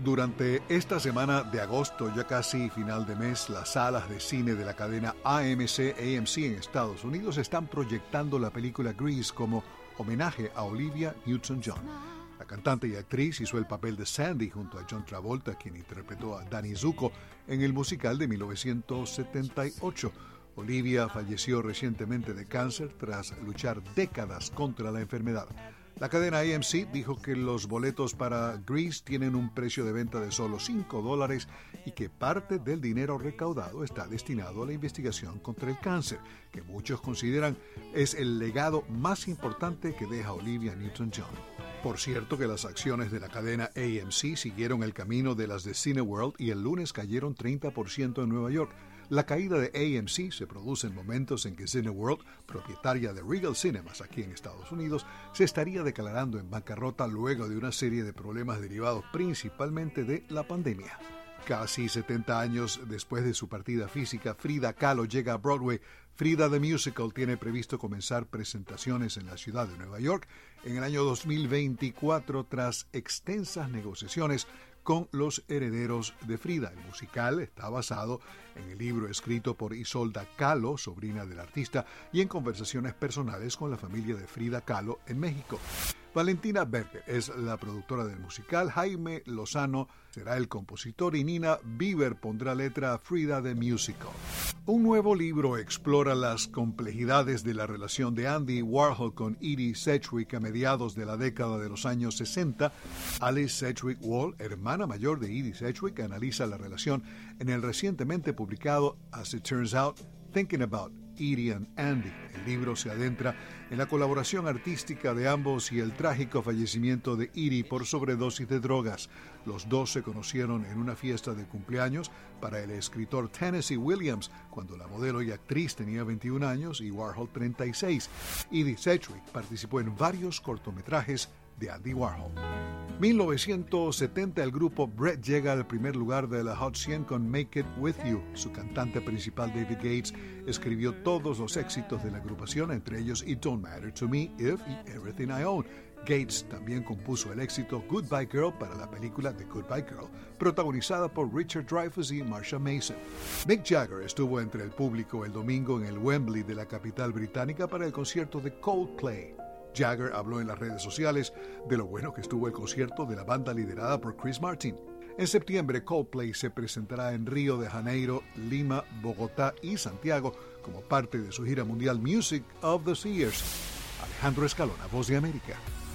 Durante esta semana de agosto, ya casi final de mes, las salas de cine de la cadena AMC en Estados Unidos están proyectando la película Grease como homenaje a Olivia Newton-John. La cantante y actriz hizo el papel de Sandy junto a John Travolta, quien interpretó a Danny Zuko en el musical de 1978. Olivia falleció recientemente de cáncer tras luchar décadas contra la enfermedad. La cadena AMC dijo que los boletos para Grease tienen un precio de venta de solo $5 y que parte del dinero recaudado está destinado a la investigación contra el cáncer, que muchos consideran es el legado más importante que deja Olivia Newton-John. Por cierto que las acciones de la cadena AMC siguieron el camino de las de Cineworld y el lunes cayeron 30% en Nueva York. La caída de AMC se produce en momentos en que Cineworld, propietaria de Regal Cinemas aquí en Estados Unidos, se estaría declarando en bancarrota luego de una serie de problemas derivados principalmente de la pandemia. Casi 70 años después de su partida física, Frida Kahlo llega a Broadway. Frida the Musical tiene previsto comenzar presentaciones en la ciudad de Nueva York en el año 2024 tras extensas negociaciones con los herederos de Frida. El musical está basado en el libro escrito por Isolda Kahlo, sobrina del artista, y en conversaciones personales con la familia de Frida Kahlo en México. Valentina Berger es la productora del musical, Jaime Lozano será el compositor y Nina Bieber pondrá letra a Frida the Musical. Un nuevo libro explora las complejidades de la relación de Andy Warhol con Edie Sedgwick a mediados de la década de los años 60. Alice Sedgwick Wall, hermana mayor de Edie Sedgwick, analiza la relación en el recientemente publicado As It Turns Out, Thinking About Edie and Andy. El libro se adentra en la colaboración artística de ambos y el trágico fallecimiento de Edie por sobredosis de drogas. Los dos se conocieron en una fiesta de cumpleaños para el escritor Tennessee Williams, cuando la modelo y actriz tenía 21 años y Warhol 36. Edie Sedgwick participó en varios cortometrajes de Andy Warhol. 1970, el grupo Bread llega al primer lugar de la Hot 100 con Make It With You. Su cantante principal, David Gates, escribió todos los éxitos de la agrupación, entre ellos It Don't Matter to Me, If y Everything I Own. Gates también compuso el éxito Goodbye Girl para la película The Goodbye Girl, protagonizada por Richard Dreyfuss y Marsha Mason. Mick Jagger estuvo entre el público el domingo en el Wembley de la capital británica para el concierto de Coldplay. Jagger habló en las redes sociales de lo bueno que estuvo el concierto de la banda liderada por Chris Martin. En septiembre, Coldplay se presentará en Río de Janeiro, Lima, Bogotá y Santiago como parte de su gira mundial Music of the Seers. Alejandro Escalona, Voz de América.